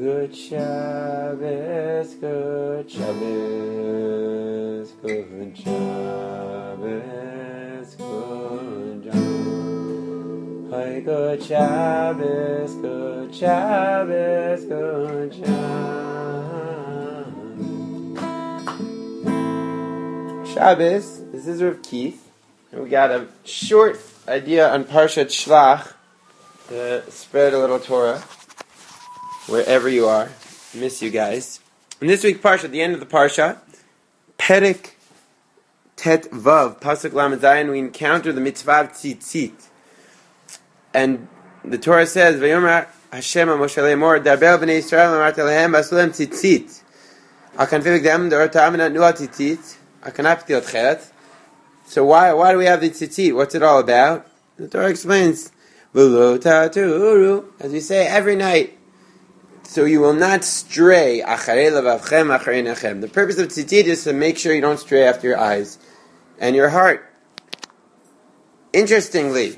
Good Shabbos, good Shabbos, good Shabbos, good Shabbos. Hi, good Shabbos, good Shabbos, good Shabbos. Shabbos, this is Rav Keith. We got a short idea on Parshat Shlach to spread a little Torah wherever you are. Miss you guys. In this week's Parsha, at the end of the Parsha, Perek Tet Vav, Pasuk Lamed Zayin, we encounter the mitzvah of tzitzit. And the Torah says, Vayomer Hashem Moshe Le'emor, Darber b'nei Yisrael, Amart lehem, Ba'asu lehem tzitzit. Al kanfei v'gdam, Dor ta'am na'nu al tzitzit, Al kanaf til cheret. So why do we have the tzitzit? What's it all about? The Torah explains, V'lo ta'turu, as we say every night, so you will not stray. The purpose of tzitzit is to make sure you don't stray after your eyes and your heart. Interestingly,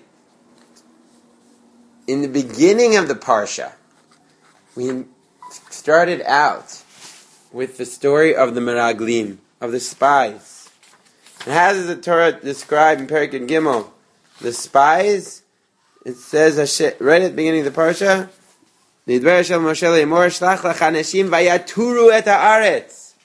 in the beginning of the parsha, we started out with the story of the meraglim, of the spies. And how does the Torah describe in Perek Gimel the spies? It says right at the beginning of the parsha, Vayaturu et haaretz.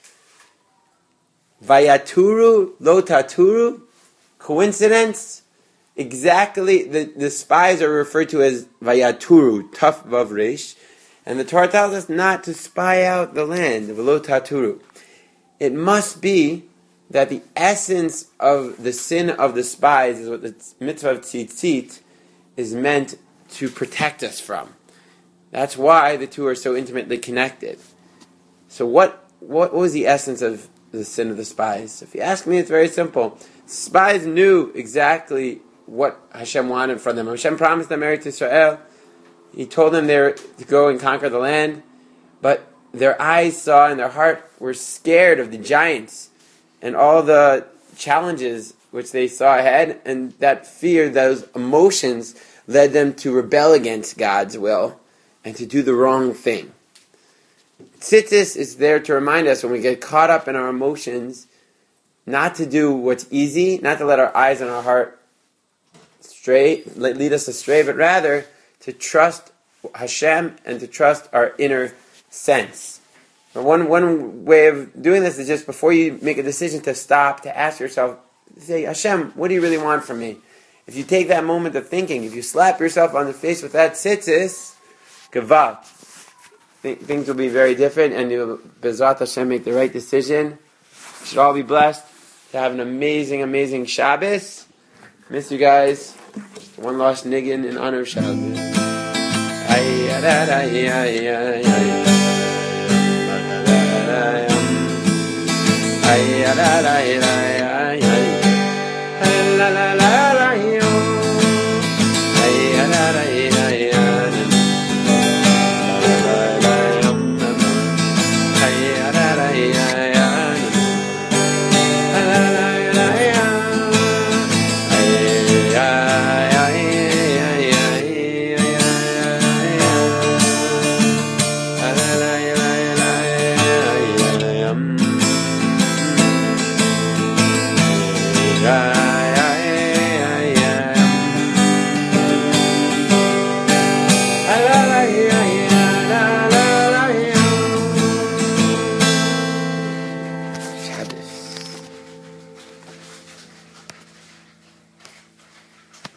Vayaturu lo taturu. Coincidence? Exactly, the spies are referred to as Vayaturu, Taf Vav Resh, and the Torah tells us not to spy out the land, Velo taturu. It must be that the essence of the sin of the spies is what the mitzvah of tzitzit is meant to protect us from. That's why the two are so intimately connected. So what was the essence of the sin of the spies? If you ask me, it's very simple. Spies knew exactly what Hashem wanted from them. Hashem promised them Eretz Yisrael. He told them to go and conquer the land. But their eyes saw and their heart were scared of the giants and all the challenges which they saw ahead. And that fear, those emotions, led them to rebel against God's will and to do the wrong thing. Tzitzis is there to remind us when we get caught up in our emotions, not to do what's easy, not to let our eyes and our heart lead us astray, but rather to trust Hashem and to trust our inner sense. One way of doing this is just before you make a decision to stop, to ask yourself, say, Hashem, what do you really want from me? If you take that moment of thinking, if you slap yourself on the face with that tzitzis, Kavah, things will be very different, and you'll, Bezrat Hashem, make the right decision. You should all be blessed to have an amazing, amazing Shabbos. Miss you guys. One last niggin in honor of Shabbos. Ay,